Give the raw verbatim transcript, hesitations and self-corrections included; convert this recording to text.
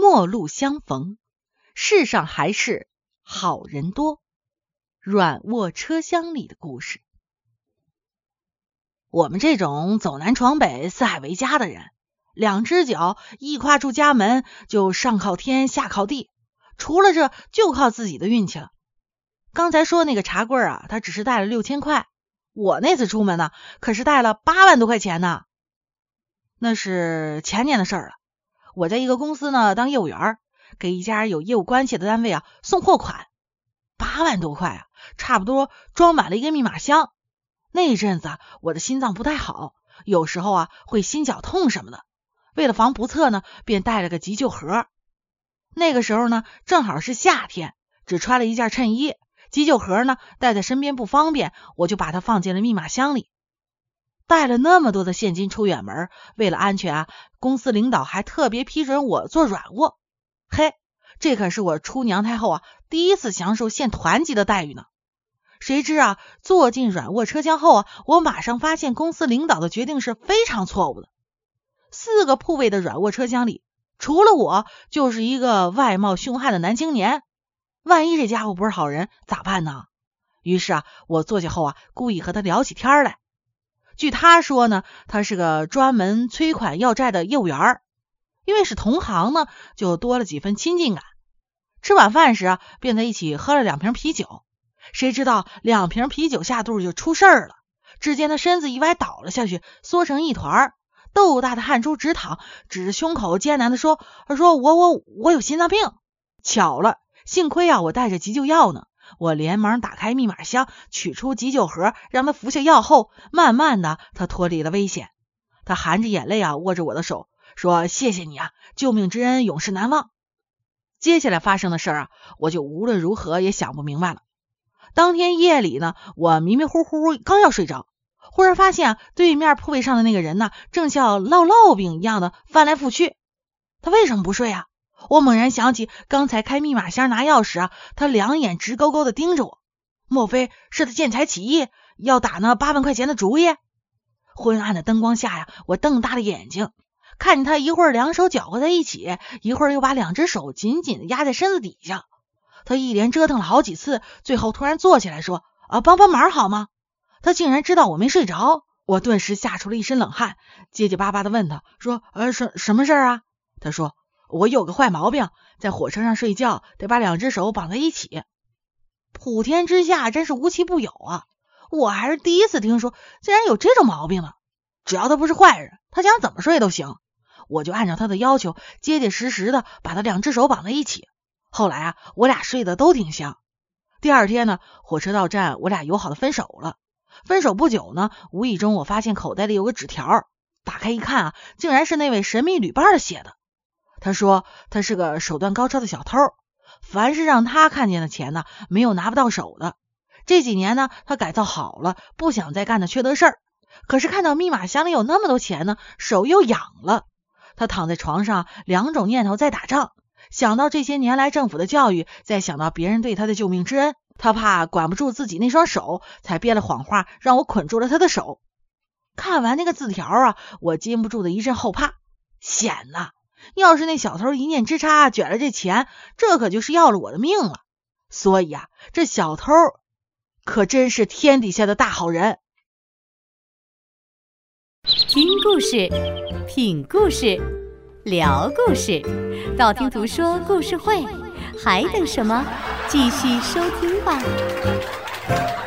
陌路相逢，世上还是好人多。软卧车厢里的故事。我们这种走南闯北、四海为家的人，两只脚一跨出家门就上靠天下靠地，除了这就靠自己的运气了。刚才说那个茶棍啊，他只是带了六千块，我那次出门呢，可是带了八万多块钱呢。那是前年的事儿了。我在一个公司呢当业务员，给一家有业务关系的单位啊送货款，八万多块啊，差不多装满了一个密码箱。那一阵子啊，我的心脏不太好，有时候啊会心绞痛什么的，为了防不测呢，便带了个急救盒。那个时候呢，正好是夏天，只穿了一件衬衣，急救盒呢带在身边不方便，我就把它放进了密码箱里。带了那么多的现金出远门，为了安全啊，公司领导还特别批准我做软卧。嘿，这可是我出娘胎后啊第一次享受县团级的待遇呢。谁知啊，坐进软卧车厢后啊，我马上发现公司领导的决定是非常错误的。四个铺位的软卧车厢里，除了我就是一个外貌凶悍的男青年，万一这家伙不是好人咋办呢？于是啊，我坐下后啊，故意和他聊起天来。据他说呢，他是个专门催款要债的业务员，因为是同行呢，就多了几分亲近感。吃晚饭时啊，便在一起喝了两瓶啤酒。谁知道两瓶啤酒下肚就出事儿了，只见他身子一歪倒了下去，缩成一团，豆大的汗珠直淌，指着胸口艰难地说：“说我我我有心脏病。”巧了，幸亏啊我带着急救药呢。我连忙打开密码箱，取出急救盒，让他服下药后，慢慢的他脱离了危险。他含着眼泪啊握着我的手，说：“谢谢你啊，救命之恩永世难忘。”接下来发生的事儿啊，我就无论如何也想不明白了。当天夜里呢，我迷迷糊糊刚要睡着，忽然发现啊，对面铺位上的那个人呢，正像烙烙饼一样的翻来覆去。他为什么不睡啊？我猛然想起刚才开密码箱拿钥匙啊，他两眼直勾勾的盯着我，莫非是他见财起意，要打那八万块钱的主意？昏暗的灯光下呀，我瞪大了眼睛，看见他一会儿两手搅和在一起，一会儿又把两只手紧紧的压在身子底下。他一连折腾了好几次，最后突然坐起来说：“啊，帮帮忙好吗？”他竟然知道我没睡着，我顿时吓出了一身冷汗，结结巴巴的问他说：“呃，什什么事儿啊？”他说：“我有个坏毛病，在火车上睡觉得把两只手绑在一起。”普天之下真是无奇不有啊，我还是第一次听说竟然有这种毛病呢。只要他不是坏人，他想怎么睡都行。我就按照他的要求，结结实实的把他两只手绑在一起。后来啊，我俩睡得都挺香。第二天呢，火车到站，我俩友好的分手了。分手不久呢，无意中我发现口袋里有个纸条，打开一看啊，竟然是那位神秘旅伴写的。他说他是个手段高超的小偷，凡是让他看见的钱呢，没有拿不到手的。这几年呢，他改造好了，不想再干那缺德事儿。可是看到密码箱里有那么多钱呢，手又痒了。他躺在床上，两种念头在打仗。想到这些年来政府的教育，再想到别人对他的救命之恩，他怕管不住自己那双手，才编了谎话让我捆住了他的手。看完那个字条啊，我禁不住的一阵后怕，险呐！要是那小偷一念之差卷了这钱，这可就是要了我的命了。所以啊，这小偷可真是天底下的大好人。 听故事，品故事，聊故事，道听途说故事会，还等什么？继续收听吧。